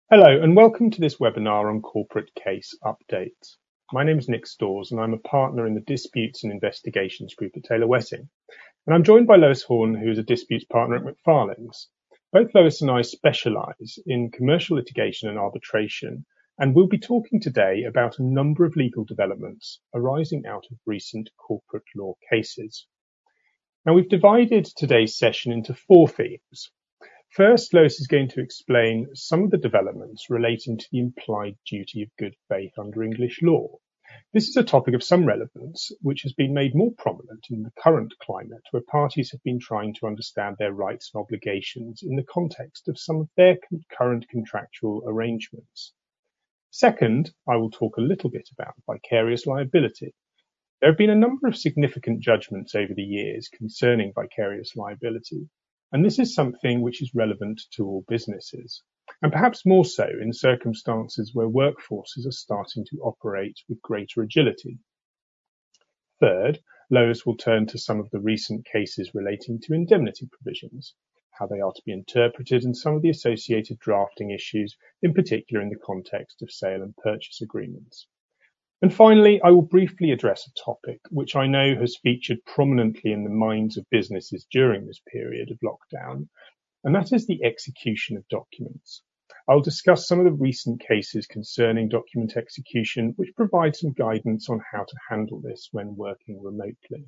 Hello and welcome to this webinar on corporate case updates. My name is Nick Storrs and I'm a partner in the Disputes and Investigations Group at Taylor Wessing. And I'm joined by Lois Horn, who is a disputes partner at Macfarlane's. Both Lois and I specialise in commercial litigation and arbitration, and we'll be talking today about a number of legal developments arising out of recent corporate law cases. Now, we've divided today's session into four themes. First, Lois is going to explain some of the developments relating to the implied duty of good faith under English law. This is a topic of some relevance, which has been made more prominent in the current climate, where parties have been trying to understand their rights and obligations in the context of some of their current contractual arrangements. Second, I will talk a little bit about vicarious liability. There have been a number of significant judgments over the years concerning vicarious liability. And this is something which is relevant to all businesses, and perhaps more so in circumstances where workforces are starting to operate with greater agility. Third, Lois will turn to some of the recent cases relating to indemnity provisions, how they are to be interpreted, and some of the associated drafting issues, in particular in the context of sale and purchase agreements. And finally, I will briefly address a topic which I know has featured prominently in the minds of businesses during this period of lockdown, and that is the execution of documents. I'll discuss some of the recent cases concerning document execution, which provide some guidance on how to handle this when working remotely.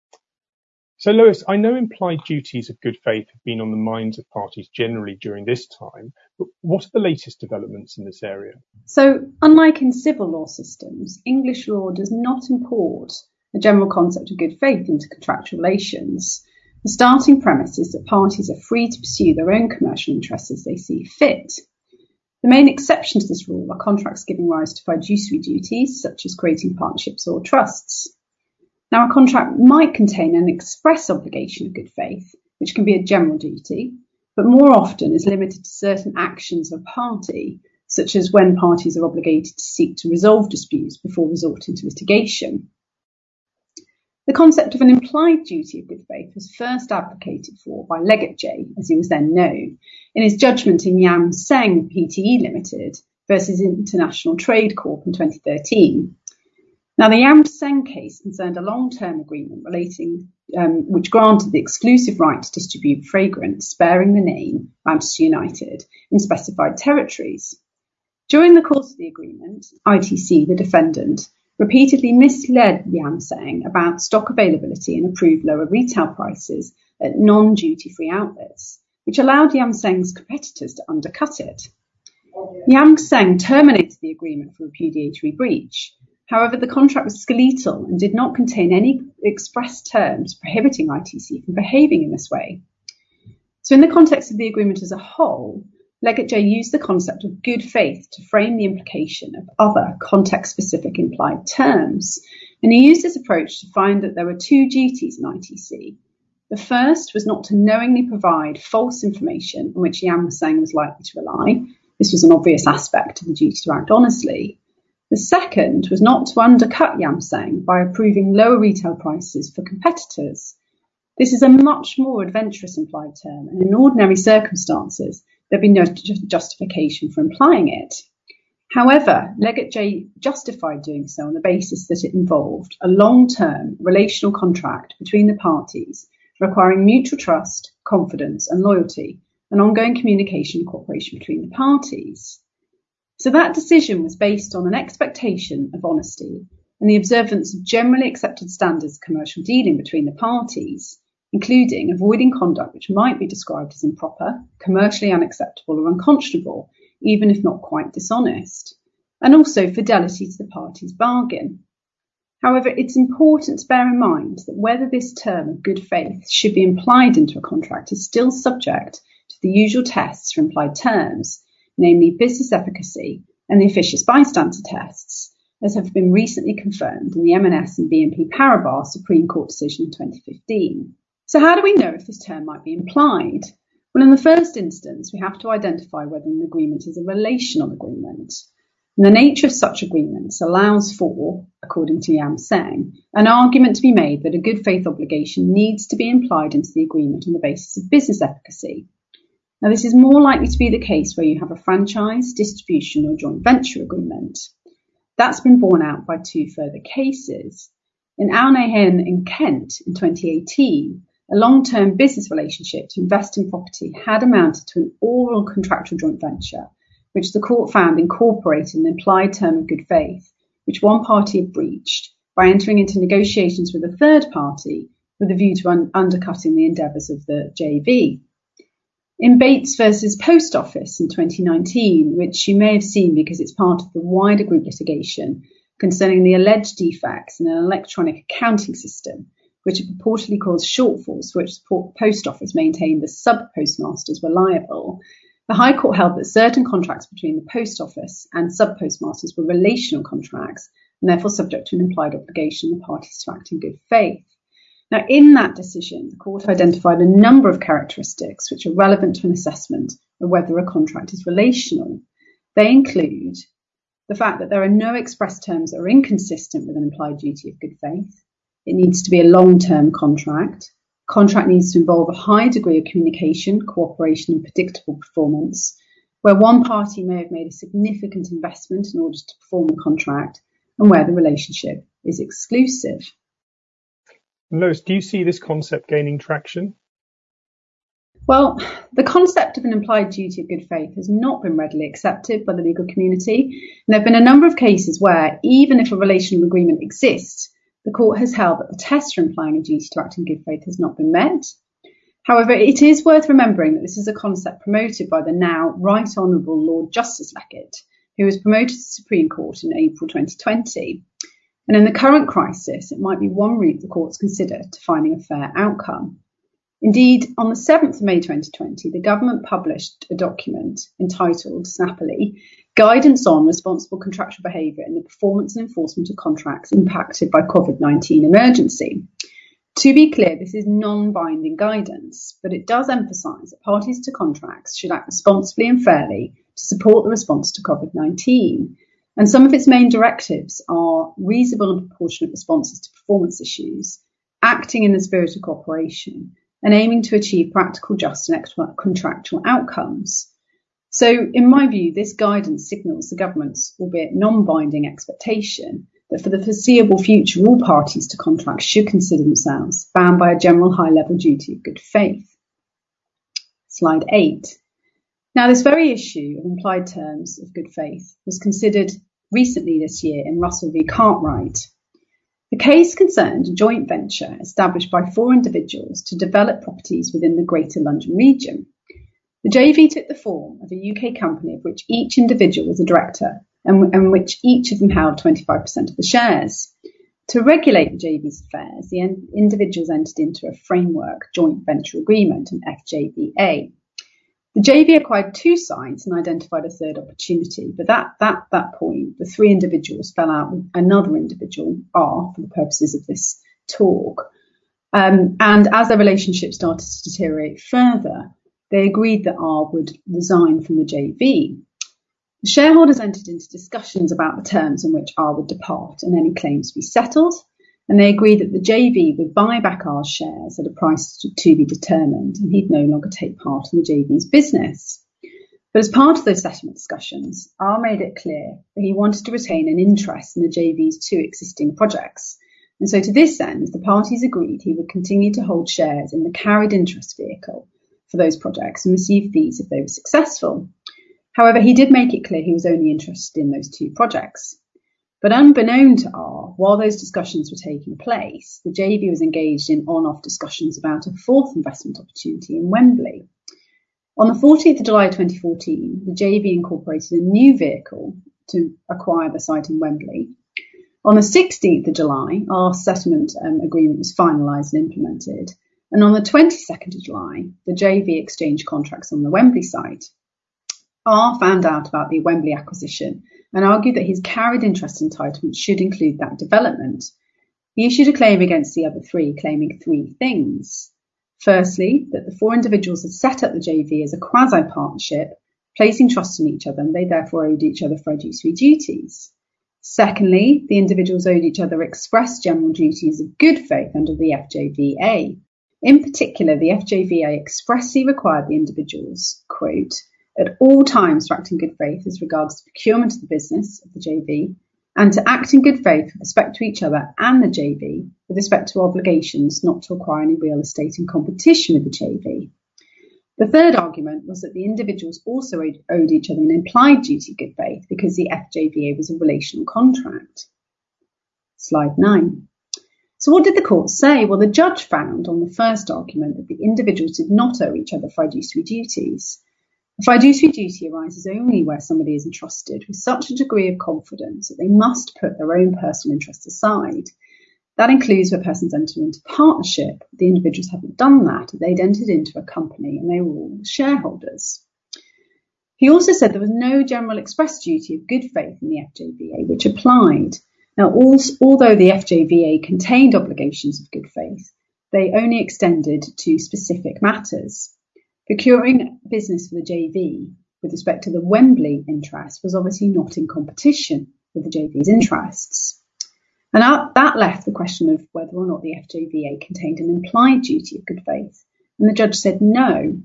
So Lois, I know implied duties of good faith have been on the minds of parties generally during this time, but what are the latest developments in this area? So, unlike in civil law systems, English law does not import the general concept of good faith into contractual relations. The starting premise is that parties are free to pursue their own commercial interests as they see fit. The main exception to this rule are contracts giving rise to fiduciary duties, such as creating partnerships or trusts. Now, a contract might contain an express obligation of good faith, which can be a general duty, but more often is limited to certain actions of a party, such as when parties are obligated to seek to resolve disputes before resorting to litigation. The concept of an implied duty of good faith was first advocated for by Leggett J, as he was then known, in his judgment in Yam Seng Pte Limited versus International Trade Corp in 2013. Now, the Yam Seng case concerned a long-term agreement which granted the exclusive right to distribute fragrance bearing the name Manchester United in specified territories. During the course of the agreement, ITC, the defendant, repeatedly misled Yam Seng about stock availability and approved lower retail prices at non-duty-free outlets, which allowed Yam Seng's competitors to undercut it. Yam Seng terminated the agreement for repudiatory breach. However, the contract was skeletal and did not contain any express terms prohibiting ITC from behaving in this way. So in the context of the agreement as a whole, Leggett J used the concept of good faith to frame the implication of other context-specific implied terms. And he used this approach to find that there were two duties in ITC. The first was not to knowingly provide false information on which Yam Seng was likely to rely. This was an obvious aspect of the duty to act honestly. The second was not to undercut Yam Seng by approving lower retail prices for competitors. This is a much more adventurous implied term, and in ordinary circumstances, there'd be no justification for implying it. However, Leggett J justified doing so on the basis that it involved a long-term relational contract between the parties, requiring mutual trust, confidence, and loyalty, and ongoing communication and cooperation between the parties. So that decision was based on an expectation of honesty and the observance of generally accepted standards of commercial dealing between the parties, including avoiding conduct which might be described as improper, commercially unacceptable or unconscionable, even if not quite dishonest, and also fidelity to the parties' bargain. However, it's important to bear in mind that whether this term of good faith should be implied into a contract is still subject to the usual tests for implied terms, namely business efficacy and the officious bystander tests, as have been recently confirmed in the M&S and BNP Paribas Supreme Court decision in 2015. So how do we know if this term might be implied? Well, in the first instance, we have to identify whether an agreement is a relational agreement. And the nature of such agreements allows for, according to Yam Seng, an argument to be made that a good faith obligation needs to be implied into the agreement on the basis of business efficacy. Now, this is more likely to be the case where you have a franchise, distribution or joint venture agreement. That's been borne out by two further cases. In Alnahan in Kent in 2018, a long-term business relationship to invest in property had amounted to an oral contractual joint venture, which the court found incorporated an implied term of good faith, which one party had breached by entering into negotiations with a third party with a view to undercutting the endeavours of the JV. In Bates versus Post Office in 2019, which you may have seen because it's part of the wider group litigation concerning the alleged defects in an electronic accounting system, which had purportedly caused shortfalls for which the Post Office maintained the sub-postmasters were liable, the High Court held that certain contracts between the Post Office and sub-postmasters were relational contracts and therefore subject to an implied obligation of the parties to act in good faith. Now, in that decision, the court identified a number of characteristics which are relevant to an assessment of whether a contract is relational. They include the fact that there are no express terms that are inconsistent with an implied duty of good faith. It needs to be a long-term contract. Contract needs to involve a high degree of communication, cooperation and predictable performance, where one party may have made a significant investment in order to perform the contract, and where the relationship is exclusive. Lois, do you see this concept gaining traction? Well, the concept of an implied duty of good faith has not been readily accepted by the legal community. And there have been a number of cases where, even if a relational agreement exists, the court has held that the test for implying a duty to act in good faith has not been met. However, it is worth remembering that this is a concept promoted by the now Right Honourable Lord Justice Leckett, who was promoted to the Supreme Court in April 2020. And in the current crisis, it might be one route the courts consider to finding a fair outcome. Indeed, on the 7th of May 2020, the government published a document entitled, snappily, Guidance on Responsible Contractual Behaviour in the Performance and Enforcement of Contracts Impacted by COVID-19 Emergency. To be clear, this is non-binding guidance, but it does emphasise that parties to contracts should act responsibly and fairly to support the response to COVID-19. And some of its main directives are reasonable and proportionate responses to performance issues, acting in the spirit of cooperation, and aiming to achieve practical, just and contractual outcomes. So, in my view, this guidance signals the government's, albeit non-binding, expectation that for the foreseeable future, all parties to contracts should consider themselves bound by a general high-level duty of good faith. Slide 8. Now, this very issue of implied terms of good faith was considered recently this year in Russell v Cartwright. The case concerned a joint venture established by 4 individuals to develop properties within the Greater London region. The JV took the form of a UK company of which each individual was a director and which each of them held 25% of the shares. To regulate the JV's affairs, the individuals entered into a framework joint venture agreement, an FJVA. The JV acquired 2 sites and identified a third opportunity, but at that point, the 3 individuals fell out with another individual, R, for the purposes of this talk. And as their relationship started to deteriorate further, they agreed that R would resign from the JV. The shareholders entered into discussions about the terms on which R would depart and any claims be settled, and they agreed that the JV would buy back R's shares at a price to be determined, and he'd no longer take part in the JV's business. But as part of those settlement discussions, R made it clear that he wanted to retain an interest in the JV's 2 existing projects. And so to this end, the parties agreed he would continue to hold shares in the carried interest vehicle for those projects and receive fees if they were successful. However, he did make it clear he was only interested in those 2 projects. But unbeknown to R, while those discussions were taking place, the JV was engaged in on-off discussions about a 4th investment opportunity in Wembley. On the 14th of July 2014, the JV incorporated a new vehicle to acquire the site in Wembley. On the 16th of July, our settlement agreement was finalised and implemented. And on the 22nd of July, the JV exchanged contracts on the Wembley site. R found out about the Wembley acquisition and argued that his carried interest entitlement should include that development. He issued a claim against the other 3, claiming 3 things. Firstly, that the 4 individuals had set up the JV as a quasi-partnership, placing trust in each other, and they therefore owed each other fiduciary duties. Secondly, the individuals owed each other express general duties of good faith under the FJVA. In particular, the FJVA expressly required the individuals, quote, at all times to act in good faith as regards the procurement of the business of the JV, and to act in good faith with respect to each other and the JV with respect to obligations not to acquire any real estate in competition with the JV. The third argument was that the individuals also owed each other an implied duty of good faith because the FJVA was a relational contract. Slide 9. So what did the court say? Well, the judge found on the first argument that the individuals did not owe each other fiduciary duties. A fiduciary duty arises only where somebody is entrusted with such a degree of confidence that they must put their own personal interests aside. That includes where persons enter into partnership. The individuals haven't done that. They'd entered into a company and they were all shareholders. He also said there was no general express duty of good faith in the FJVA, which applied. Now, although the FJVA contained obligations of good faith, they only extended to specific matters. Procuring business for the JV with respect to the Wembley interest was obviously not in competition with the JV's interests. And that left the question of whether or not the FJVA contained an implied duty of good faith. And the judge said no.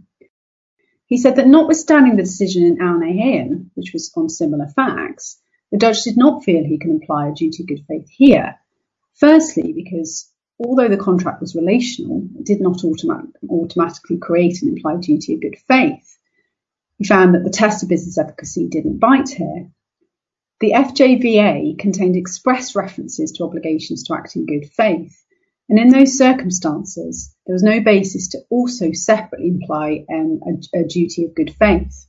He said that notwithstanding the decision in Al Nahyan, which was on similar facts, the judge did not feel he can imply a duty of good faith here. Firstly, because although the contract was relational, it did not automatically create an implied duty of good faith. He found that the test of business efficacy didn't bite here. The FJVA contained express references to obligations to act in good faith, and in those circumstances, there was no basis to also separately imply a duty of good faith.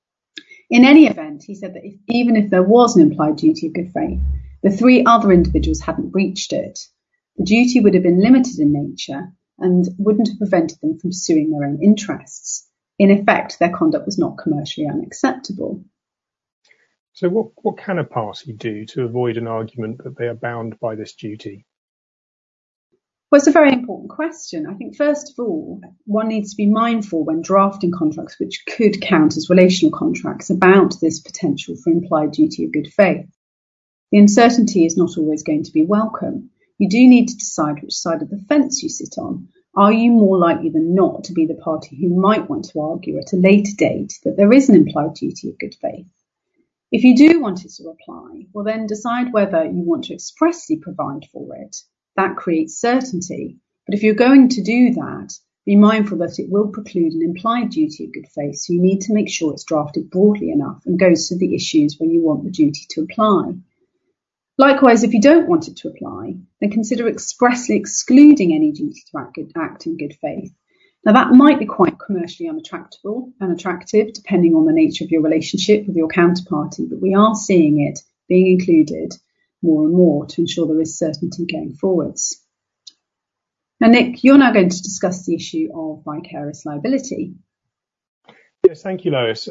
In any event, he said that even if there was an implied duty of good faith, the three other individuals hadn't breached it. The duty would have been limited in nature and wouldn't have prevented them from pursuing their own interests. In effect, their conduct was not commercially unacceptable. So what can a party do to avoid an argument that they are bound by this duty? Well, it's a very important question. I think, first of all, one needs to be mindful when drafting contracts which could count as relational contracts about this potential for implied duty of good faith. The uncertainty is not always going to be welcome. You do need to decide which side of the fence you sit on. Are you more likely than not to be the party who might want to argue at a later date that there is an implied duty of good faith? If you do want it to apply, well then decide whether you want to expressly provide for it. That creates certainty. But if you're going to do that, be mindful that it will preclude an implied duty of good faith, so you need to make sure it's drafted broadly enough and goes to the issues where you want the duty to apply. Likewise, if you don't want it to apply, then consider expressly excluding any duty to act in good faith. Now, that might be quite commercially unattractive, depending on the nature of your relationship with your counterparty, but we are seeing it being included more and more to ensure there is certainty going forwards. Now, Nick, you're now going to discuss the issue of vicarious liability. Yes, thank you, Lois.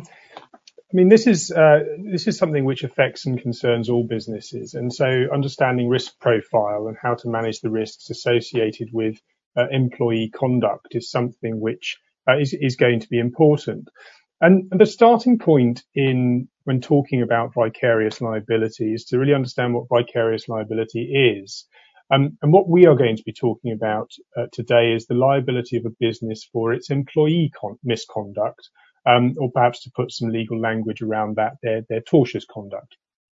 This is something which affects and concerns all businesses, and so understanding risk profile and how to manage the risks associated with employee conduct is something which is going to be important. And the starting point when talking about vicarious liability is to really understand what vicarious liability is. And what we are going to be talking about today is the liability of a business for its employee misconduct, or perhaps to put some legal language around that, their tortious conduct.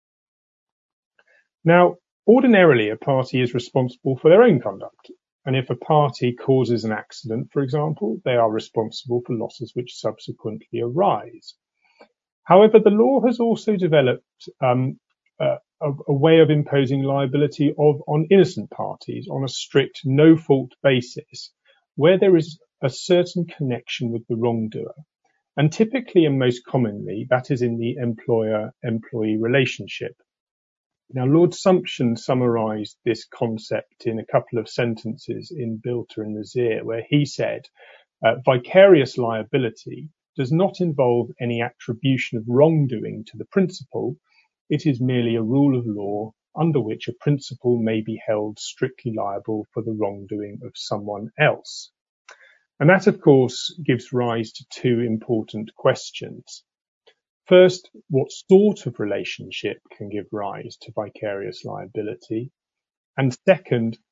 Now, ordinarily, a party is responsible for their own conduct. And if a party causes an accident, for example, they are responsible for losses which subsequently arise. However, the law has also developed a way of imposing liability on innocent parties on a strict no-fault basis, where there is a certain connection with the wrongdoer. And typically and most commonly, that is in the employer-employee relationship. Now, Lord Sumption summarised this concept in a couple of sentences in Bilter and Nazir, where he said, vicarious liability does not involve any attribution of wrongdoing to the principal. It is merely a rule of law under which a principal may be held strictly liable for the wrongdoing of someone else. And that, of course, gives rise to two important questions. First, what sort of relationship can give rise to vicarious liability? And second,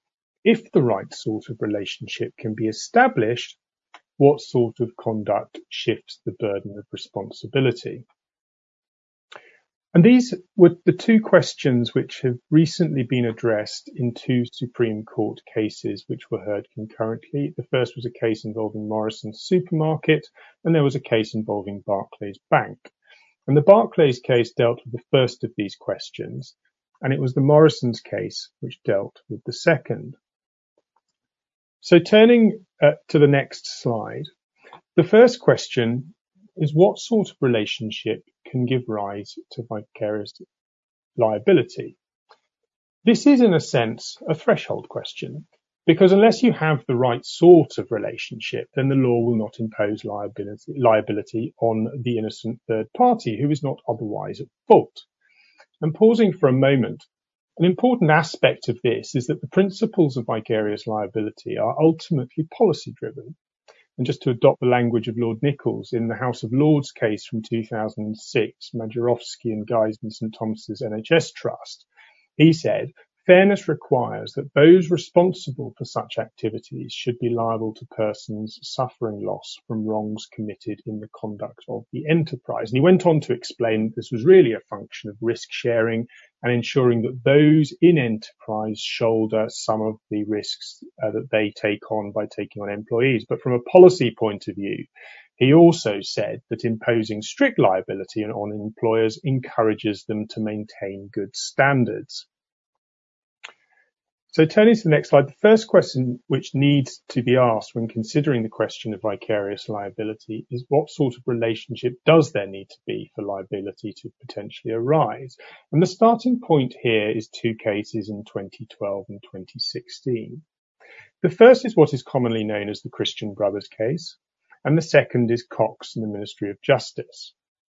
if the right sort of relationship can be established, what sort of conduct shifts the burden of responsibility? And these were the two questions which have recently been addressed in two Supreme Court cases which were heard concurrently. The first was a case involving Morrison's Supermarket, and there was a case involving Barclays Bank. And the Barclays case dealt with the first of these questions, and it was the Morrison's case which dealt with the second. So turning to the next slide, the first question is what sort of relationship can give rise to vicarious liability? This is, in a sense, a threshold question, because unless you have the right sort of relationship, then the law will not impose liability on the innocent third party who is not otherwise at fault. And pausing for a moment, an important aspect of this is that the principles of vicarious liability are ultimately policy-driven. And just to adopt the language of Lord Nichols in the House of Lords case from 2006, Majerowski and Guys and St Thomas's NHS Trust, he said, fairness requires that those responsible for such activities should be liable to persons suffering loss from wrongs committed in the conduct of the enterprise. And he went on to explain that this was really a function of risk sharing and ensuring that those in enterprise shoulder some of the risks that they take on by taking on employees. But from a policy point of view, he also said that imposing strict liability on employers encourages them to maintain good standards. So turning to the next slide, the first question which needs to be asked when considering the question of vicarious liability is what sort of relationship does there need to be for liability to potentially arise? And the starting point here is two cases in 2012 and 2016. The first is what is commonly known as the Christian Brothers case, and the second is Cox and the Ministry of Justice.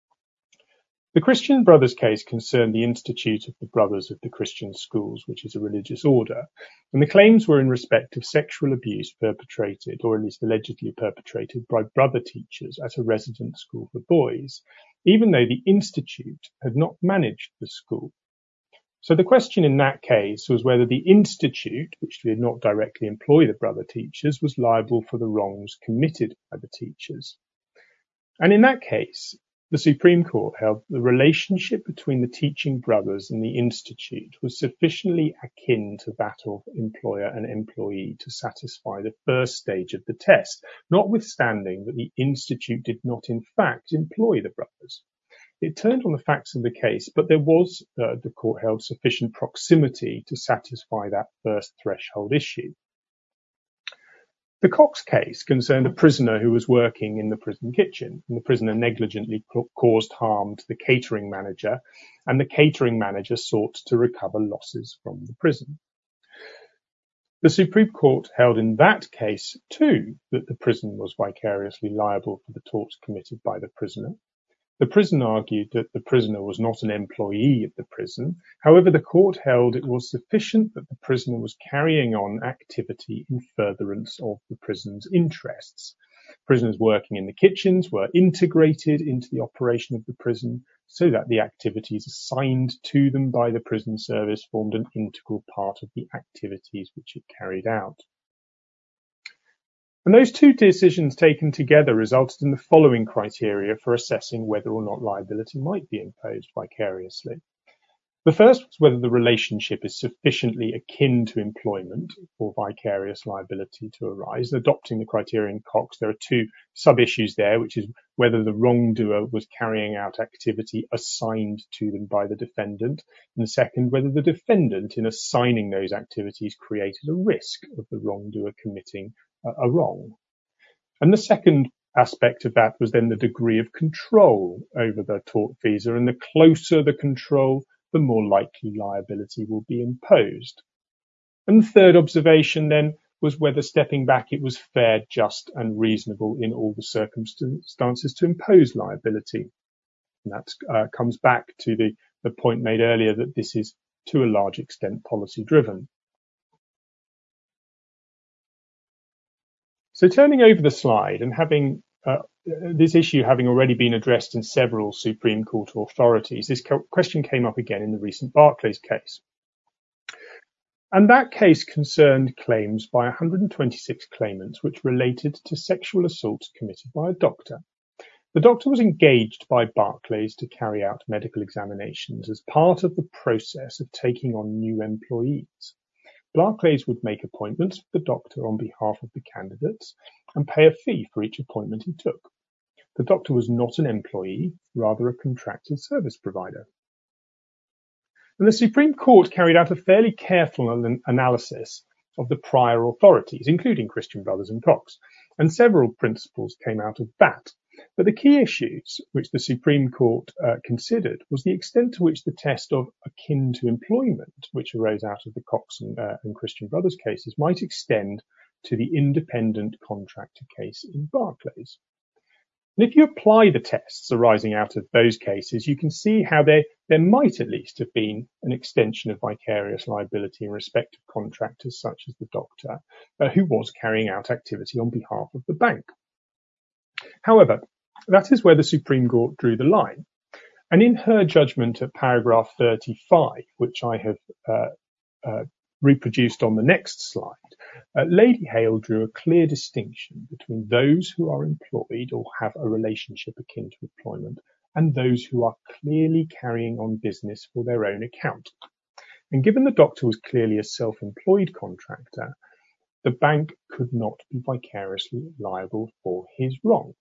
The Christian Brothers case concerned the Institute of the Brothers of the Christian Schools, which is a religious order, and the claims were in respect of sexual abuse perpetrated, or at least allegedly perpetrated, by brother teachers at a resident school for boys, even though the Institute had not managed the school. So the question in that case was whether the Institute, which did not directly employ the brother teachers, was liable for the wrongs committed by the teachers. And in that case, the Supreme Court held the relationship between the teaching brothers and the Institute was sufficiently akin to that of employer and employee to satisfy the first stage of the test, notwithstanding that the Institute did not in fact employ the brothers. It turned on the facts of the case, but there was, the court held, sufficient proximity to satisfy that first threshold issue. The Cox case concerned a prisoner who was working in the prison kitchen, and the prisoner negligently caused harm to the catering manager, and the catering manager sought to recover losses from the prison. The Supreme Court held in that case, too, that the prison was vicariously liable for the torts committed by the prisoner. The prison argued that the prisoner was not an employee of the prison. However, the court held it was sufficient that the prisoner was carrying on activity in furtherance of the prison's interests. Prisoners working in the kitchens were integrated into the operation of the prison so that the activities assigned to them by the prison service formed an integral part of the activities which it carried out. And those two decisions taken together resulted in the following criteria for assessing whether or not liability might be imposed vicariously. The first was whether the relationship is sufficiently akin to employment for vicarious liability to arise. Adopting the criterion Cox, there are two sub-issues there, which is whether the wrongdoer was carrying out activity assigned to them by the defendant, and second, whether the defendant, in assigning those activities, created a risk of the wrongdoer committing a wrong. And the second aspect of that was then the degree of control over the tortfeasor, and the closer the control, the more likely liability will be imposed. And the third observation then was whether, stepping back, it was fair, just and reasonable in all the circumstances to impose liability. And that comes back to the point made earlier that this is to a large extent policy driven. So turning over the slide and having this issue having already been addressed in several Supreme Court authorities, this question came up again in the recent Barclays case. And that case concerned claims by 126 claimants which related to sexual assaults committed by a doctor. The doctor was engaged by Barclays to carry out medical examinations as part of the process of taking on new employees. Barclays would make appointments with the doctor on behalf of the candidates and pay a fee for each appointment he took. The doctor was not an employee, rather a contracted service provider. And the Supreme Court carried out a fairly careful analysis of the prior authorities, including Christian Brothers and Cox, and several principles came out of that. But the key issues which the Supreme Court considered was the extent to which the test of akin to employment, which arose out of the Cox and Christian Brothers cases, might extend to the independent contractor case in Barclays. And if you apply the tests arising out of those cases, you can see how there might at least have been an extension of vicarious liability in respect of contractors such as the doctor, who was carrying out activity on behalf of the bank. However, that is where the Supreme Court drew the line. And in her judgment at paragraph 35, which I have reproduced on the next slide, Lady Hale drew a clear distinction between those who are employed or have a relationship akin to employment and those who are clearly carrying on business for their own account. And given the doctor was clearly a self-employed contractor, the bank could not be vicariously liable for his wrongs.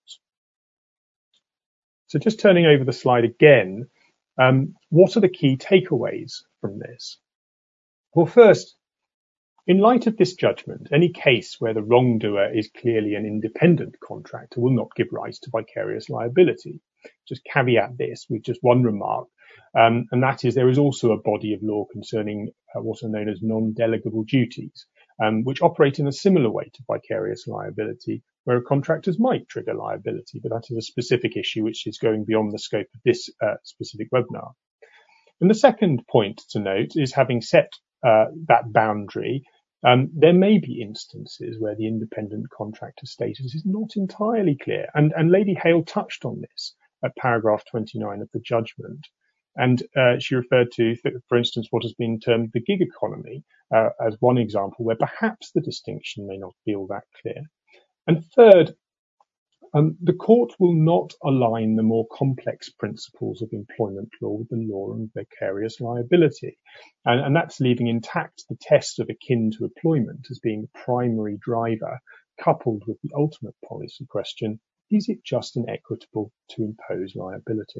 So just turning over the slide again, what are the key takeaways from this? Well, first, in light of this judgment, any case where the wrongdoer is clearly an independent contractor will not give rise to vicarious liability. Just caveat this with just one remark, and that is there is also a body of law concerning what are known as non-delegable duties, which operate in a similar way to vicarious liability, where contractors might trigger liability, but that is a specific issue which is going beyond the scope of this specific webinar. And the second point to note is, having set that boundary, there may be instances where the independent contractor status is not entirely clear. And Lady Hale touched on this at paragraph 29 of the judgment. And she referred to, for instance, what has been termed the gig economy as one example where perhaps the distinction may not be all that clear. And third, the court will not align the more complex principles of employment law with the law on vicarious liability. And that's leaving intact the test of akin to employment as being the primary driver, coupled with the ultimate policy question, is it just and equitable to impose liability?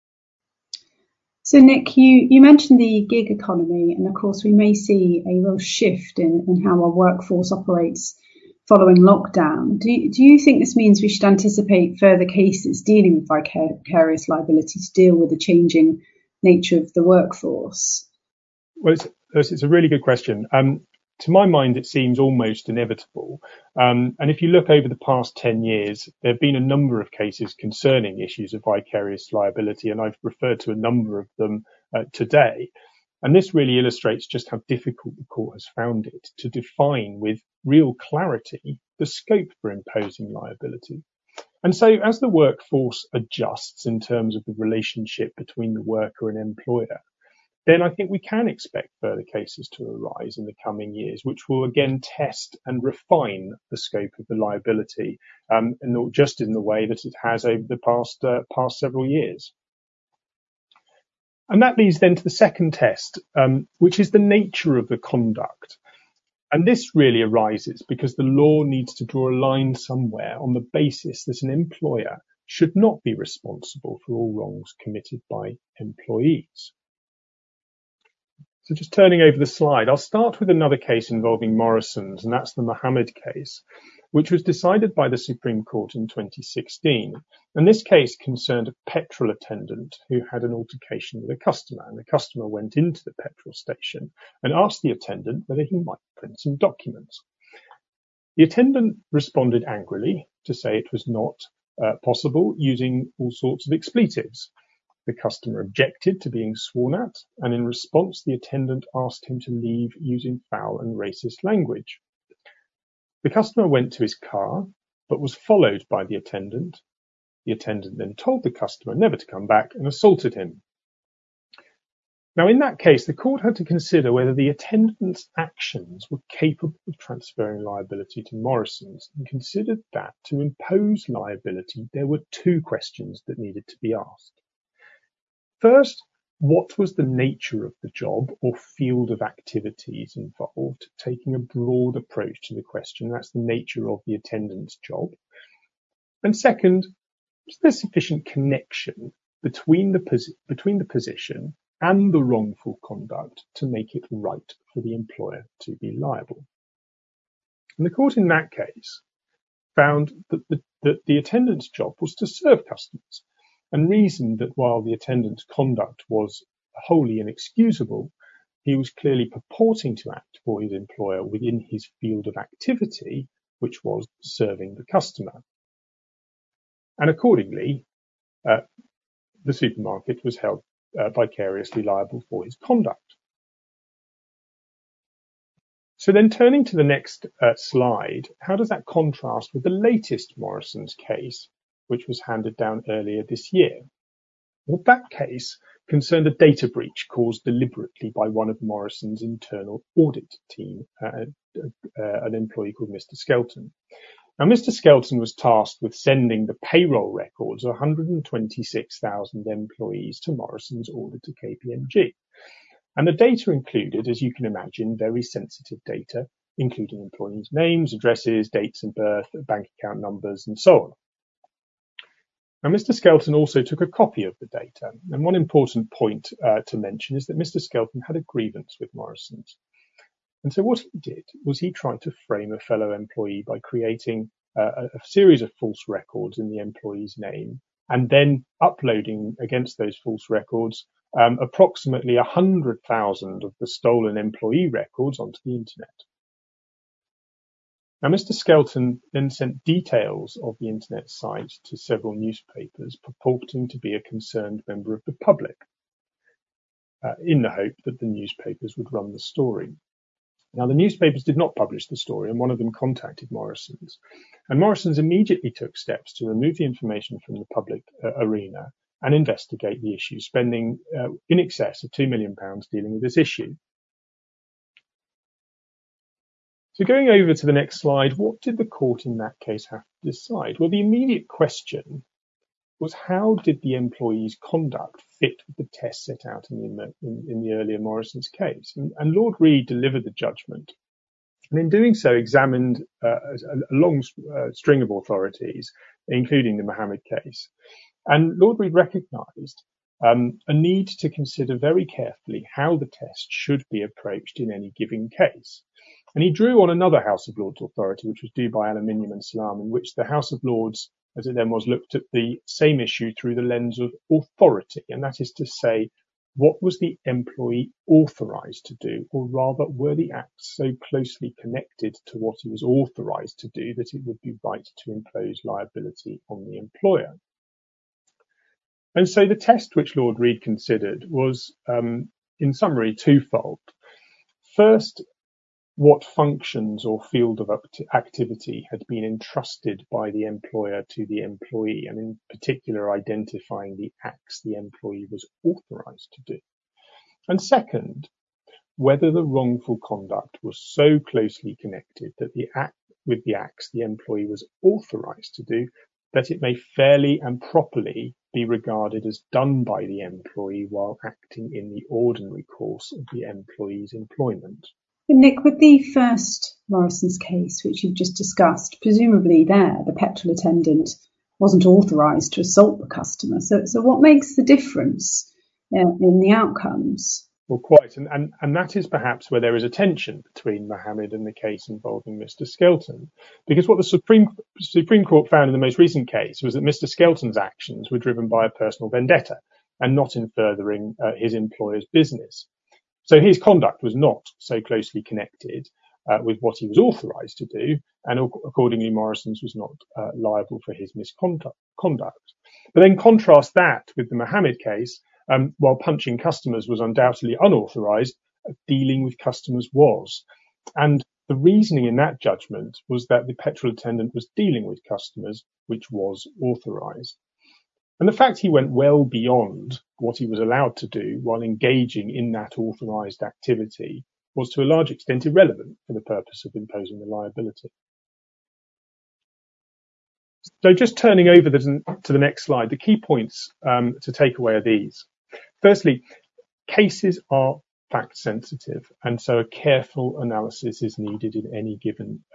So Nick, you mentioned the gig economy, and of course we may see a real shift in how our workforce operates following lockdown. Do you think this means we should anticipate further cases dealing with vicarious liability to deal with the changing nature of the workforce? Well, it's a really good question. To my mind, it seems almost inevitable. And if you look over the past 10 years, there have been a number of cases concerning issues of vicarious liability, and I've referred to a number of them today. And this really illustrates just how difficult the court has found it to define with real clarity the scope for imposing liability. And so as the workforce adjusts in terms of the relationship between the worker and employer, then I think we can expect further cases to arise in the coming years, which will again test and refine the scope of the liability, and not just in the way that it has over the past several years. And that leads then to the second test, which is the nature of the conduct. And this really arises because the law needs to draw a line somewhere on the basis that an employer should not be responsible for all wrongs committed by employees. So just turning over the slide, I'll start with another case involving Morrison's, and that's the Mohammed case, which was decided by the Supreme Court in 2016. And this case concerned a petrol attendant who had an altercation with a customer, and the customer went into the petrol station and asked the attendant whether he might print some documents. The attendant responded angrily to say it was not possible, using all sorts of expletives. The customer objected to being sworn at, and in response, the attendant asked him to leave using foul and racist language. The customer went to his car, but was followed by the attendant. The attendant then told the customer never to come back and assaulted him. Now, in that case, the court had to consider whether the attendant's actions were capable of transferring liability to Morrisons, and considered that to impose liability, there were two questions that needed to be asked. First, what was the nature of the job or field of activities involved, taking a broad approach to the question? That's the nature of the attendant's job. And second, was there sufficient connection between the position and the wrongful conduct to make it right for the employer to be liable? And the court in that case found that the attendant's job was to serve customers, and reasoned that while the attendant's conduct was wholly inexcusable, he was clearly purporting to act for his employer within his field of activity, which was serving the customer. And accordingly, the supermarket was held vicariously liable for his conduct. So then, turning to the next slide, how does that contrast with the latest Morrisons case, which was handed down earlier this year? Well, that case concerned a data breach caused deliberately by one of Morrisons' internal audit team, an employee called Mr. Skelton. Now, Mr. Skelton was tasked with sending the payroll records of 126,000 employees to Morrisons' auditor KPMG. And the data included, as you can imagine, very sensitive data, including employees' names, addresses, dates of birth, bank account numbers, and so on. Now, Mr. Skelton also took a copy of the data. And one important point to mention is that Mr. Skelton had a grievance with Morrisons. And so what he did was he tried to frame a fellow employee by creating a series of false records in the employee's name, and then uploading against those false records approximately 100,000 of the stolen employee records onto the internet. Now, Mr. Skelton then sent details of the internet site to several newspapers purporting to be a concerned member of the public, in the hope that the newspapers would run the story. Now, the newspapers did not publish the story, and one of them contacted Morrisons. And Morrisons immediately took steps to remove the information from the public arena and investigate the issue, spending in excess of £2 million dealing with this issue. So going over to the next slide, what did the court in that case have to decide? Well, the immediate question was, how did the employee's conduct fit with the test set out in the earlier Morrisons case? And Lord Reid delivered the judgment, and in doing so examined a long string of authorities, including the Mohammed case. And Lord Reid recognised a need to consider very carefully how the test should be approached in any given case. And he drew on another House of Lords authority, which was Dubai Aluminium and Salam, in which the House of Lords, as it then was, looked at the same issue through the lens of authority. And that is to say, what was the employee authorised to do? Or rather, were the acts so closely connected to what he was authorised to do that it would be right to impose liability on the employer? And so the test which Lord Reid considered was, in summary, twofold. First, what functions or field of activity had been entrusted by the employer to the employee, and in particular identifying the acts the employee was authorised to do. And second, whether the wrongful conduct was so closely connected that with the acts the employee was authorised to do, that it may fairly and properly be regarded as done by the employee while acting in the ordinary course of the employee's employment. Nick, with the first Morrisons case, which you've just discussed, presumably there the petrol attendant wasn't authorised to assault the customer. So what makes the difference in the outcomes? Well, quite. And that is perhaps where there is a tension between Mohammed and the case involving Mr. Skelton. Because what the Supreme Court found in the most recent case was that Mr. Skelton's actions were driven by a personal vendetta and not in furthering his employer's business. So his conduct was not so closely connected with what he was authorised to do, and accordingly Morrisons was not liable for his misconduct. But then contrast that with the Mohammed case. While punching customers was undoubtedly unauthorised, dealing with customers was. And the reasoning in that judgment was that the petrol attendant was dealing with customers, which was authorised. And the fact he went well beyond what he was allowed to do while engaging in that authorised activity was to a large extent irrelevant for the purpose of imposing the liability. So just turning over to the next slide, the key points to take away are these. Firstly, cases are fact sensitive, and so a careful analysis is needed in any given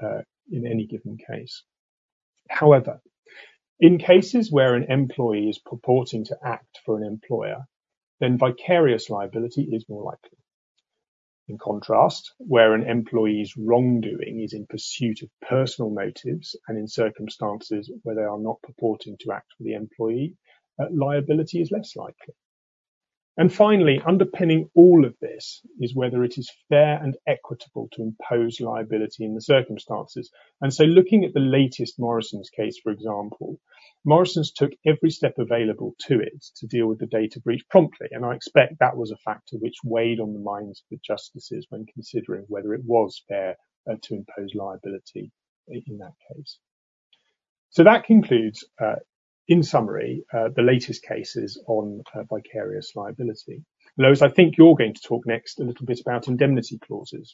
case. However, in cases where an employee is purporting to act for an employer, then vicarious liability is more likely. In contrast, where an employee's wrongdoing is in pursuit of personal motives and in circumstances where they are not purporting to act for the employee, liability is less likely. And finally, underpinning all of this is whether it is fair and equitable to impose liability in the circumstances. And so looking at the latest Morrison's case, for example, Morrison's took every step available to it to deal with the data breach promptly. And I expect that was a factor which weighed on the minds of the justices when considering whether it was fair to impose liability in that case. So that concludes in summary, the latest cases on vicarious liability. Lois, I think you're going to talk next a little bit about indemnity clauses.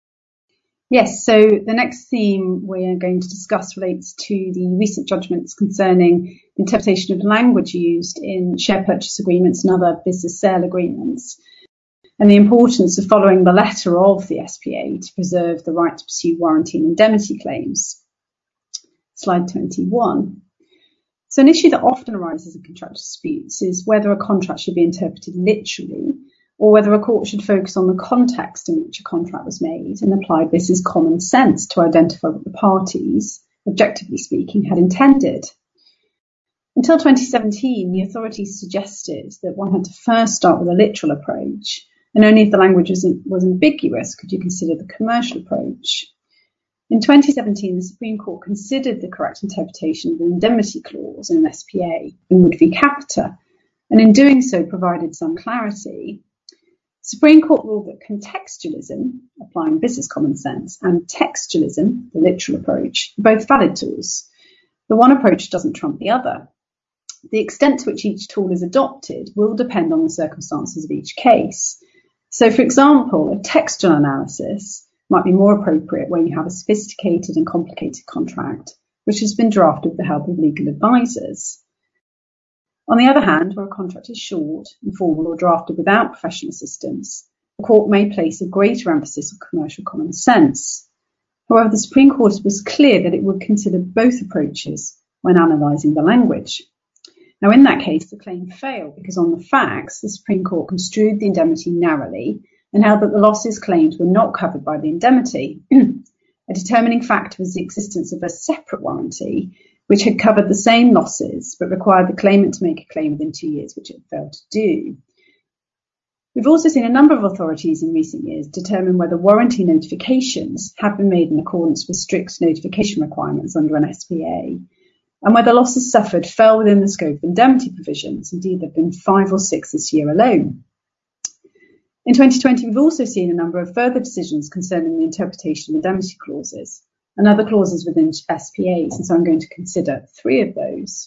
Yes, so the next theme we're going to discuss relates to the recent judgments concerning the interpretation of language used in share purchase agreements and other business sale agreements, and the importance of following the letter of the SPA to preserve the right to pursue warranty and indemnity claims. Slide 21. So an issue that often arises in contractual disputes is whether a contract should be interpreted literally or whether a court should focus on the context in which a contract was made and apply business common sense to identify what the parties, objectively speaking, had intended. Until 2017, the authorities suggested that one had to first start with a literal approach, and only if the language was ambiguous could you consider the commercial approach. In 2017, the Supreme Court considered the correct interpretation of the indemnity clause in an SPA in Wood v Capita, and in doing so provided some clarity. The Supreme Court ruled that contextualism, applying business common sense, and textualism, the literal approach, are both valid tools. The one approach doesn't trump the other. The extent to which each tool is adopted will depend on the circumstances of each case. So, for example, a textual analysis might be more appropriate when you have a sophisticated and complicated contract, which has been drafted with the help of legal advisors. On the other hand, where a contract is short, informal, or drafted without professional assistance, the court may place a greater emphasis on commercial common sense. However, the Supreme Court was clear that it would consider both approaches when analysing the language. Now, in that case, the claim failed because on the facts, the Supreme Court construed the indemnity narrowly and held that the losses claimed were not covered by the indemnity. A determining factor was the existence of a separate warranty, which had covered the same losses, but required the claimant to make a claim within 2 years, which it failed to do. We've also seen a number of authorities in recent years determine whether warranty notifications have been made in accordance with strict notification requirements under an SPA, and whether losses suffered fell within the scope of indemnity provisions. Indeed, there have been 5 or 6 this year alone. In 2020, we've also seen a number of further decisions concerning the interpretation of indemnity clauses and other clauses within SPAs, and so I'm going to consider 3 of those.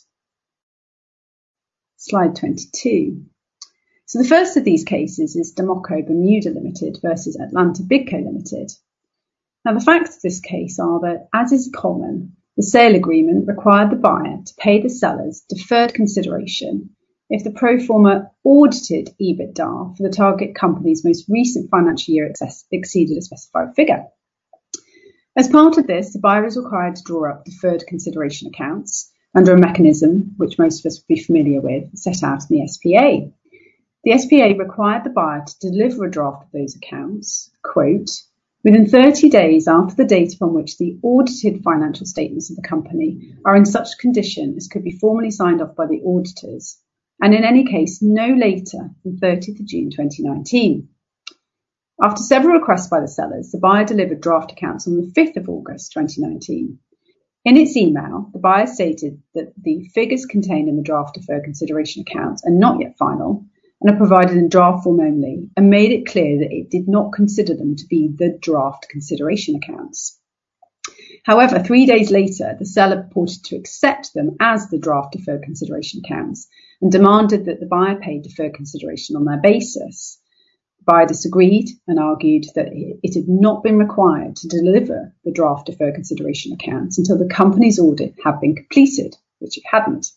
Slide 22. So the first of these cases is Democo Bermuda Limited versus Atlanta Bidco Limited. Now, the facts of this case are that, as is common, the sale agreement required the buyer to pay the sellers deferred consideration if the pro forma audited EBITDA for the target company's most recent financial year exceeded a specified figure. As part of this, the buyer is required to draw up deferred consideration accounts under a mechanism which most of us would be familiar with, set out in the SPA. The SPA required the buyer to deliver a draft of those accounts, quote, within 30 days after the date upon which the audited financial statements of the company are in such condition as could be formally signed off by the auditors, and in any case no later than 30th of June 2019. After several requests by the sellers, the buyer delivered draft accounts on the 5th of August 2019. In its email, the buyer stated that the figures contained in the draft deferred consideration accounts are not yet final and are provided in draft form only, and made it clear that it did not consider them to be the draft consideration accounts. However, 3 days later, the seller purported to accept them as the draft deferred consideration accounts and demanded that the buyer pay deferred consideration on their basis. The buyer disagreed and argued that it had not been required to deliver the draft deferred consideration accounts until the company's audit had been completed, which it hadn't.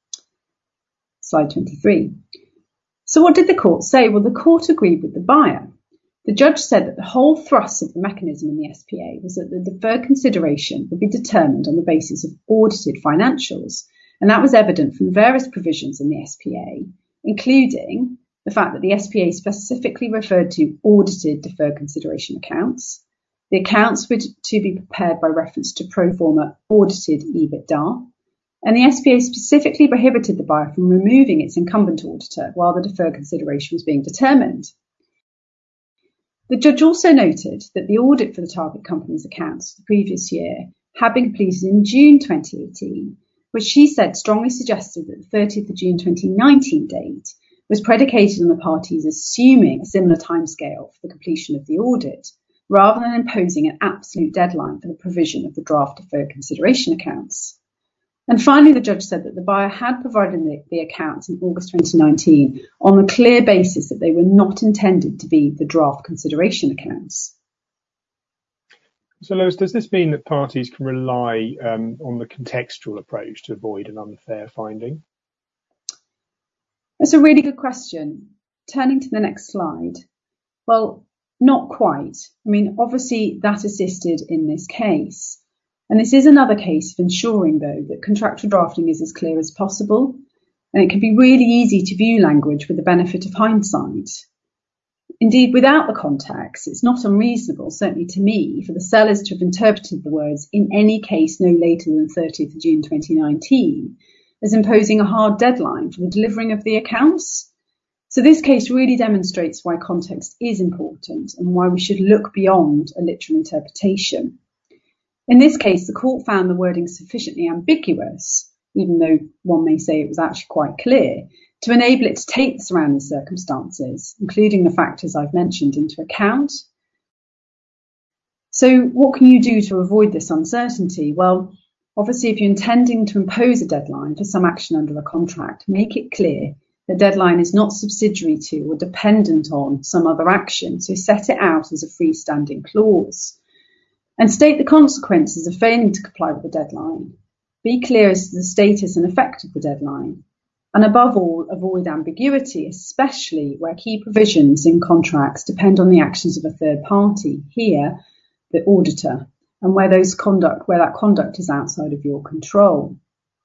Slide 23. So what did the court say? Well, the court agreed with the buyer. The judge said that the whole thrust of the mechanism in the SPA was that the deferred consideration would be determined on the basis of audited financials, and that was evident from various provisions in the SPA, including the fact that the SPA specifically referred to audited deferred consideration accounts. The accounts were to be prepared by reference to pro forma audited EBITDA, and the SPA specifically prohibited the buyer from removing its incumbent auditor while the deferred consideration was being determined. The judge also noted that the audit for the target company's accounts the previous year had been completed in June 2018, which she said strongly suggested that the 30th of June 2019 date was predicated on the parties assuming a similar timescale for the completion of the audit, rather than imposing an absolute deadline for the provision of the draft deferred consideration accounts. And finally, the judge said that the buyer had provided the accounts in August 2019 on the clear basis that they were not intended to be the draft consideration accounts. So, Lois, does this mean that parties can rely on the contextual approach to avoid an unfair finding? That's a really good question. Turning to the next slide. Well, not quite. I mean, obviously that assisted in this case. And this is another case of ensuring, though, that contractual drafting is as clear as possible, and it can be really easy to view language with the benefit of hindsight. Indeed, without the context, it's not unreasonable, certainly to me, for the sellers to have interpreted the words "in any case no later than 30th of June 2019" as imposing a hard deadline for the delivering of the accounts. So this case really demonstrates why context is important and why we should look beyond a literal interpretation. In this case, the court found the wording sufficiently ambiguous, even though one may say it was actually quite clear, to enable it to take the surrounding circumstances, including the factors I've mentioned, into account. So what can you do to avoid this uncertainty? Well, obviously, if you're intending to impose a deadline for some action under a contract, make it clear the deadline is not subsidiary to or dependent on some other action, so set it out as a freestanding clause. And state the consequences of failing to comply with the deadline. Be clear as to the status and effect of the deadline. And above all, avoid ambiguity, especially where key provisions in contracts depend on the actions of a third party, here, the auditor, and where that conduct is outside of your control.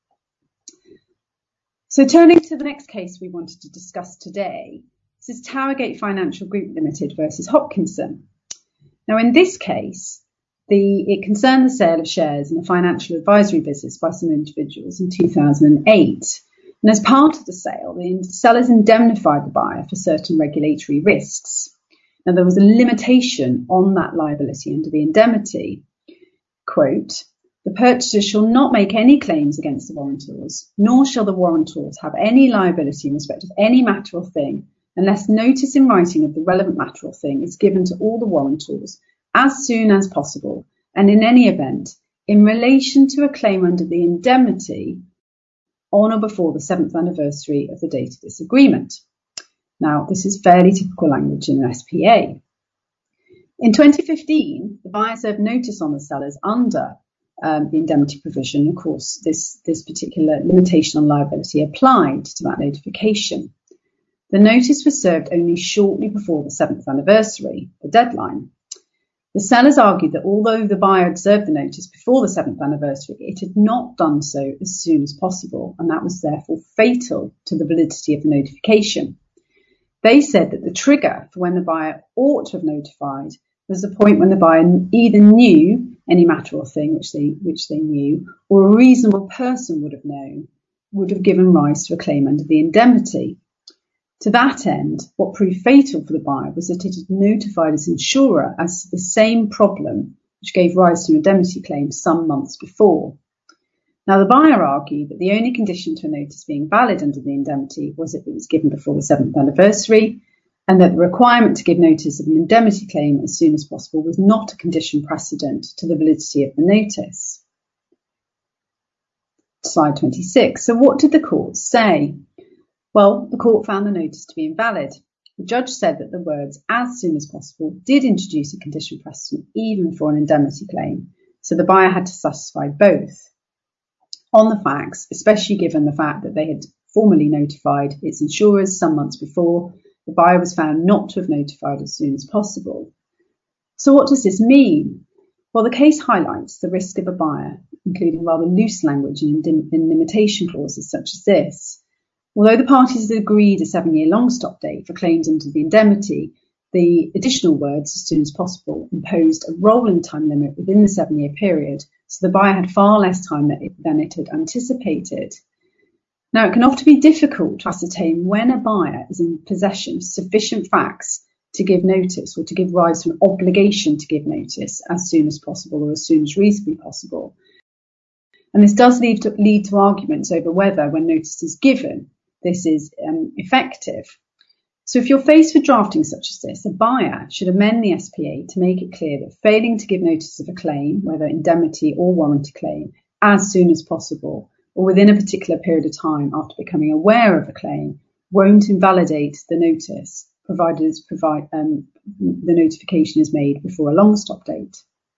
So turning to the next case we wanted to discuss today, this is Towergate Financial Group Limited versus Hopkinson. Now in this case, it concerned the sale of shares in a financial advisory business by some individuals in 2008. And as part of the sale, the sellers indemnified the buyer for certain regulatory risks. Now, there was a limitation on that liability under the indemnity. Quote, "The purchaser shall not make any claims against the warrantors, nor shall the warrantors have any liability in respect of any matter or thing, unless notice in writing of the relevant matter or thing is given to all the warrantors as soon as possible, and in any event, in relation to a claim under the indemnity, on or before the 7th anniversary of the date of this agreement." Now, this is fairly typical language in an SPA. In 2015, the buyer served notice on the sellers under the indemnity provision. Of course, this particular limitation on liability applied to that notification. The notice was served only shortly before the 7th anniversary, the deadline. The sellers argued that although the buyer had served the notice before the 7th anniversary, it had not done so as soon as possible, and that was therefore fatal to the validity of the notification. They said that the trigger for when the buyer ought to have notified was the point when the buyer either knew any matter or thing which they knew, or a reasonable person would have known, would have given rise to a claim under the indemnity. To that end, what proved fatal for the buyer was that it had notified its insurer as to the same problem which gave rise to an indemnity claim some months before. Now, the buyer argued that the only condition to a notice being valid under the indemnity was if it was given before the 7th anniversary, and that the requirement to give notice of an indemnity claim as soon as possible was not a condition precedent to the validity of the notice. Slide 26. So what did the court say? Well, the court found the notice to be invalid. The judge said that the words "as soon as possible" did introduce a condition precedent even for an indemnity claim, so the buyer had to satisfy both. On the facts, especially given the fact that they had formally notified its insurers some months before, the buyer was found not to have notified as soon as possible. So what does this mean? Well, the case highlights the risk of a buyer, including rather loose language in limitation clauses such as this. Although the parties had agreed a 7-year long stop date for claims under the indemnity, the additional words "as soon as possible" imposed a rolling time limit within the 7-year period, so the buyer had far less time than it had anticipated. Now, it can often be difficult to ascertain when a buyer is in possession of sufficient facts to give notice or to give rise to an obligation to give notice as soon as possible or as soon as reasonably possible. And this does lead to arguments over whether, when notice is given, this is effective. So if you're faced with drafting such as this, a buyer should amend the SPA to make it clear that failing to give notice of a claim, whether indemnity or warranty claim, as soon as possible, or within a particular period of time after becoming aware of a claim, won't invalidate the notice, provided the notification is made before a long stop date.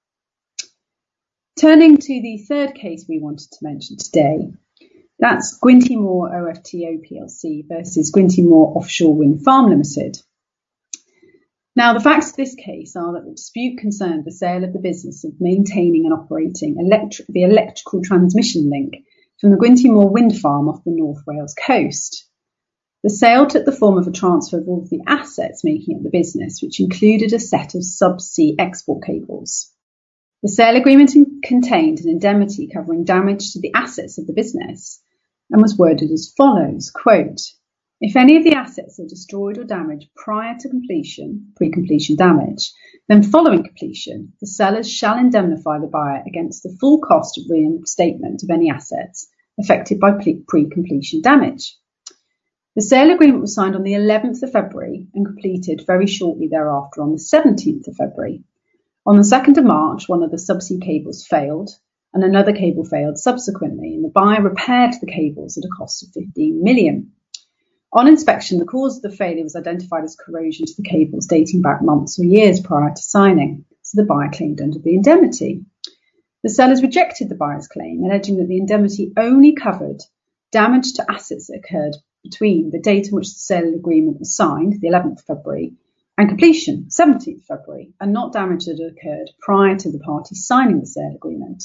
Turning to the third case we wanted to mention today, that's Gwinty Moore OFTO plc versus Gwinty Moore Offshore Wind Farm Limited. Now, the facts of this case are that the dispute concerned the sale of the business of maintaining and operating the electrical transmission link from the Gwinty Moore wind farm off the North Wales coast. The sale took the form of a transfer of all of the assets making up the business, which included a set of subsea export cables. The sale agreement contained an indemnity covering damage to the assets of the business and was worded as follows, quote, "If any of the assets are destroyed or damaged prior to completion, pre-completion damage, then following completion, the sellers shall indemnify the buyer against the full cost of reinstatement of any assets affected by pre-completion damage." The sale agreement was signed on the 11th of February and completed very shortly thereafter on the 17th of February. On the 2nd of March, one of the subsea cables failed and another cable failed subsequently, and the buyer repaired the cables at a cost of £15 million. On inspection, the cause of the failure was identified as corrosion to the cables dating back months or years prior to signing, so the buyer claimed under the indemnity. The sellers rejected the buyer's claim, alleging that the indemnity only covered damage to assets that occurred between the date on which the sale agreement was signed, the 11th of February, and completion, 17th of February, and not damage that occurred prior to the parties signing the sale agreement.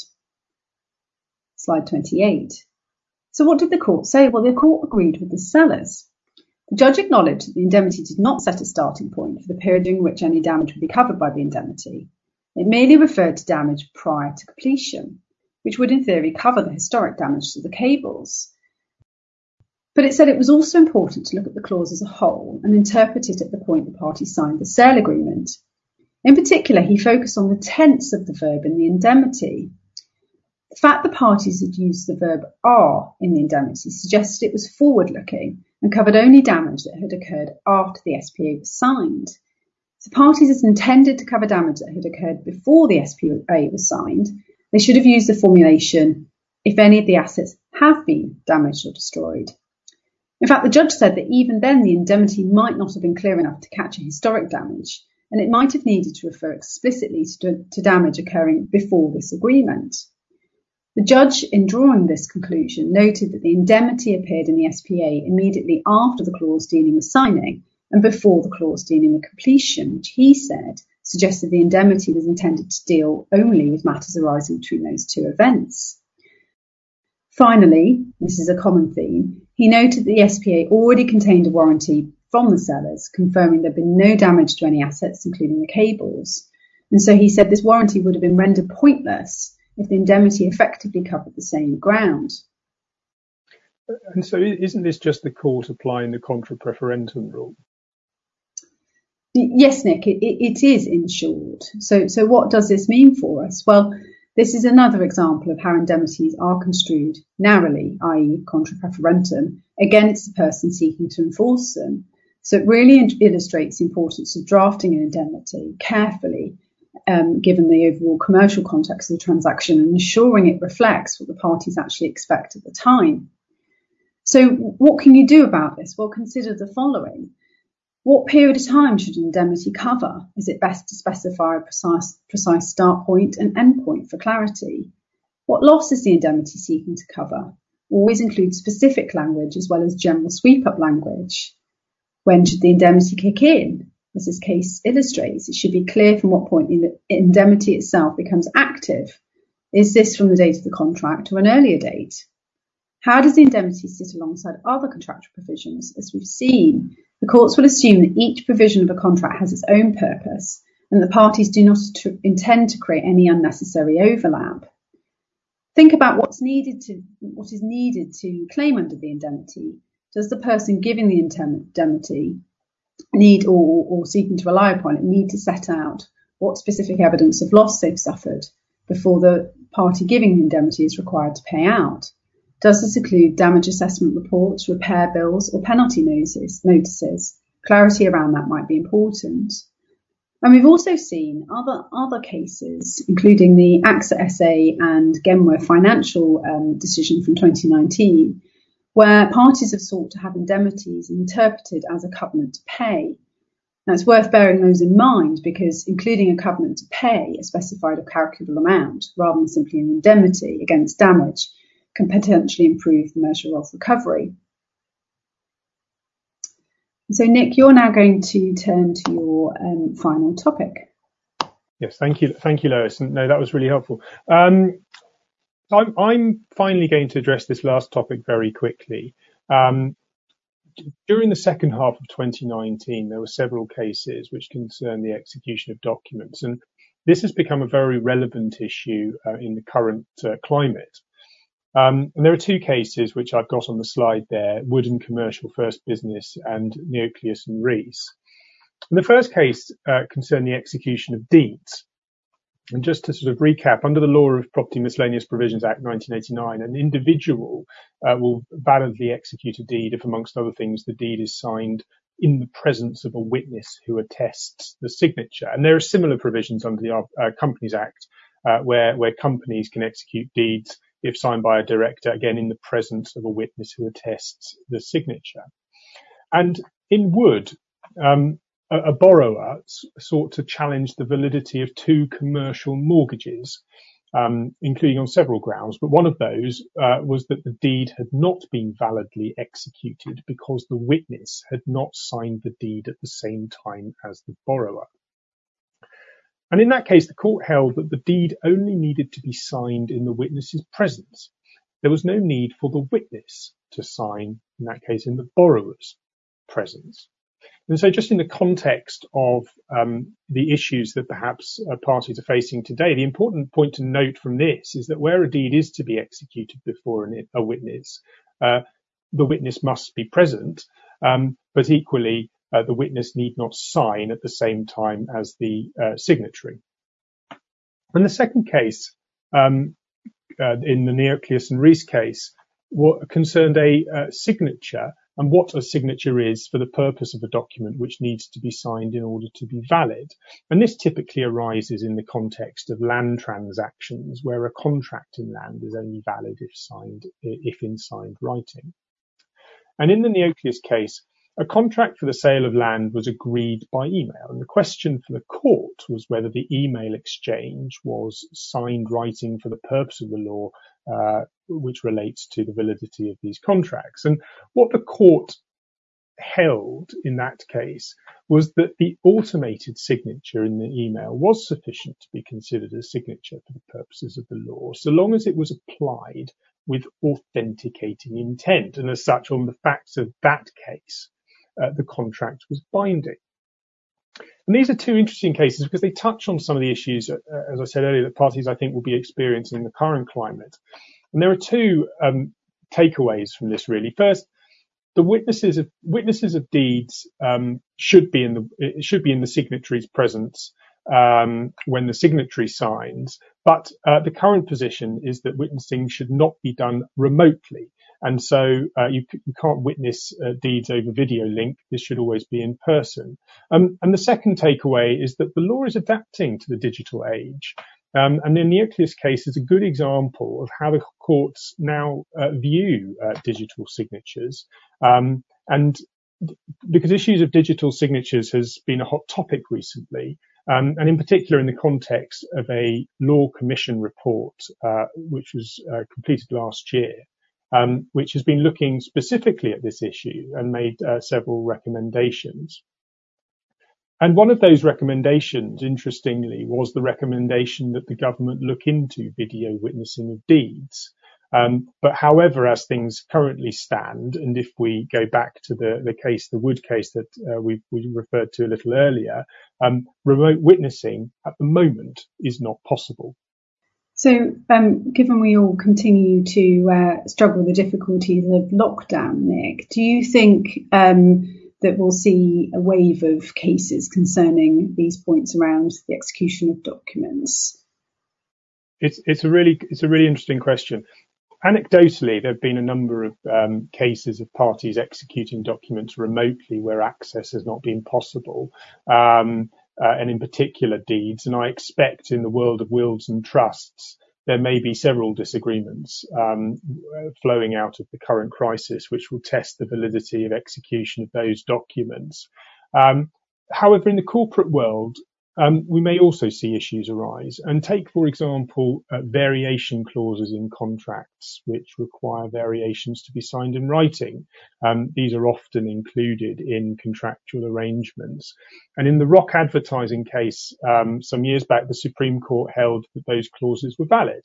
Slide 28. So what did the court say? Well, the court agreed with the sellers. The judge acknowledged that the indemnity did not set a starting point for the period during which any damage would be covered by the indemnity. It merely referred to damage prior to completion, which would in theory cover the historic damage to the cables. But it said it was also important to look at the clause as a whole and interpret it at the point the parties signed the sale agreement. In particular, he focused on the tense of the verb in the indemnity. The fact the parties had used the verb "are" in the indemnity suggested it was forward-looking and covered only damage that had occurred after the SPA was signed. If the parties had intended to cover damage that had occurred before the SPA was signed, they should have used the formulation, "if any of the assets have been damaged or destroyed." In fact, the judge said that even then the indemnity might not have been clear enough to capture historic damage, and it might have needed to refer explicitly to damage occurring before this agreement. The judge, in drawing this conclusion, noted that the indemnity appeared in the SPA immediately after the clause dealing with signing and before the clause dealing with completion, which he said suggested the indemnity was intended to deal only with matters arising between those two events. Finally, this is a common theme, he noted that the SPA already contained a warranty from the sellers, confirming there had been no damage to any assets, including the cables. And so he said this warranty would have been rendered pointless if the indemnity effectively covered the same ground. And so isn't this just the court applying the contra preferentum rule? Yes, Nick, it is in short. So what does this mean for us? Well, this is another example of how indemnities are construed narrowly, i.e. contra preferentum, against the person seeking to enforce them. So it really illustrates the importance of drafting an indemnity carefully, given the overall commercial context of the transaction, and ensuring it reflects what the parties actually expect at the time. So what can you do about this? Well, consider the following. What period of time should indemnity cover? Is it best to specify a precise start point and end point for clarity? What loss is the indemnity seeking to cover? Always include specific language as well as general sweep-up language. When should the indemnity kick in? As this case illustrates, it should be clear from what point the indemnity itself becomes active. Is this from the date of the contract or an earlier date? How does the indemnity sit alongside other contractual provisions? As we've seen, the courts will assume that each provision of a contract has its own purpose and the parties do not intend to create any unnecessary overlap. Think about what is needed to claim under the indemnity. Does the person giving the indemnity need or seeking to rely upon it need to set out what specific evidence of loss they've suffered before the party giving the indemnity is required to pay out? Does this include damage assessment reports, repair bills, or penalty notices? Clarity around that might be important. And we've also seen other cases, including the AXA SA and Genworth financial decision from 2019, where parties have sought to have indemnities interpreted as a covenant to pay. Now, it's worth bearing those in mind because including a covenant to pay a specified or calculable amount rather than simply an indemnity against damage can potentially improve the measure of recovery. So, Nick, you're now going to turn to your final topic. Yes, thank you, Lois. No, that was really helpful. I'm finally going to address this last topic very quickly. During the second half of 2019, there were several cases which concern the execution of documents, and this has become a very relevant issue in the current climate. And there are two cases which I've got on the slide there, Wood and Commercial First Business and Neocleus and Rees. And the first case concerned the execution of deeds. And just to sort of recap, under the Law of Property Miscellaneous Provisions Act 1989, an individual will validly execute a deed if, amongst other things, the deed is signed in the presence of a witness who attests the signature. And there are similar provisions under the Companies Act where companies can execute deeds if signed by a director, again in the presence of a witness who attests the signature. And in Wood, a borrower sought to challenge the validity of two commercial mortgages, including on several grounds. But one of those was that the deed had not been validly executed because the witness had not signed the deed at the same time as the borrower. And in that case, the court held that the deed only needed to be signed in the witness's presence. There was no need for the witness to sign, in that case, in the borrower's presence. And so just in the context of the issues that perhaps parties are facing today, the important point to note from this is that where a deed is to be executed before a witness, the witness must be present, but equally, the witness need not sign at the same time as the signatory. And the second case, in the Neocleus and Rees case, concerned a signature and what a signature is for the purpose of a document which needs to be signed in order to be valid. And this typically arises in the context of land transactions, where a contract in land is only valid if in signed writing. And in the Neocleus case, a contract for the sale of land was agreed by email, and the question for the court was whether the email exchange was signed writing for the purpose of the law, which relates to the validity of these contracts. And what the court held in that case was that the automated signature in the email was sufficient to be considered a signature for the purposes of the law, so long as it was applied with authenticating intent. And as such, on the facts of that case, the contract was binding. And these are two interesting cases because they touch on some of the issues, as I said earlier, that parties, I think, will be experiencing in the current climate. And there are two takeaways from this, really. First, the witnesses of deeds should be in the signatory's presence when the signatory signs, but the current position is that witnessing should not be done remotely. And so you can't witness deeds over video link. This should always be in person. And the second takeaway is that the law is adapting to the digital age. And the Neocleous case is a good example of how the courts now view digital signatures. And because issues of digital signatures has been a hot topic recently, and in particular in the context of a Law Commission report, which was completed last year, which has been looking specifically at this issue and made several recommendations. And one of those recommendations, interestingly, was the recommendation that the government look into video witnessing of deeds. But however, as things currently stand, and if we go back to the case, the Wood case that we referred to a little earlier, remote witnessing at the moment is not possible. So, given we all continue to struggle with the difficulties of lockdown, Nick, do you think that we'll see a wave of cases concerning these points around the execution of documents? It's a really interesting question. Anecdotally, there have been a number of cases of parties executing documents remotely where access has not been possible, and in particular deeds. And I expect in the world of wills and trusts, there may be several disagreements flowing out of the current crisis, which will test the validity of execution of those documents. However, in the corporate world, we may also see issues arise. And take, for example, variation clauses in contracts, which require variations to be signed in writing. These are often included in contractual arrangements. And in the Rock Advertising case, some years back, the Supreme Court held that those clauses were valid.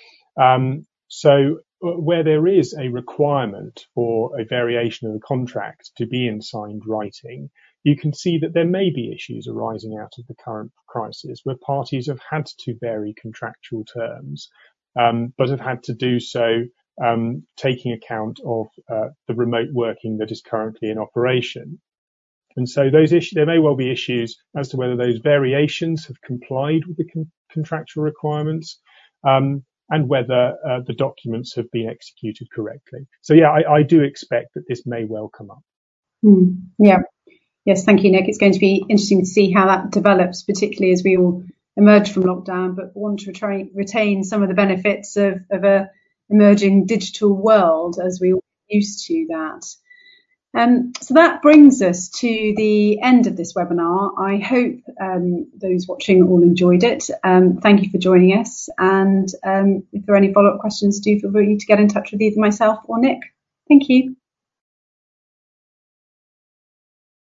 So where there is a requirement for a variation of the contract to be in signed writing, you can see that there may be issues arising out of the current crisis where parties have had to vary contractual terms, but have had to do so taking account of the remote working that is currently in operation. And so there may well be issues as to whether those variations have complied with the contractual requirements, and whether the documents have been executed correctly. So yeah, I do expect that this may well come up. Yeah. Yes, thank you, Nick. It's going to be interesting to see how that develops, particularly as we all emerge from lockdown, but want to retain some of the benefits of a emerging digital world as we all get used to that. So that brings us to the end of this webinar. I hope those watching all enjoyed it. Thank you for joining us. And if there are any follow-up questions, do feel free to get in touch with either myself or Nick. Thank you.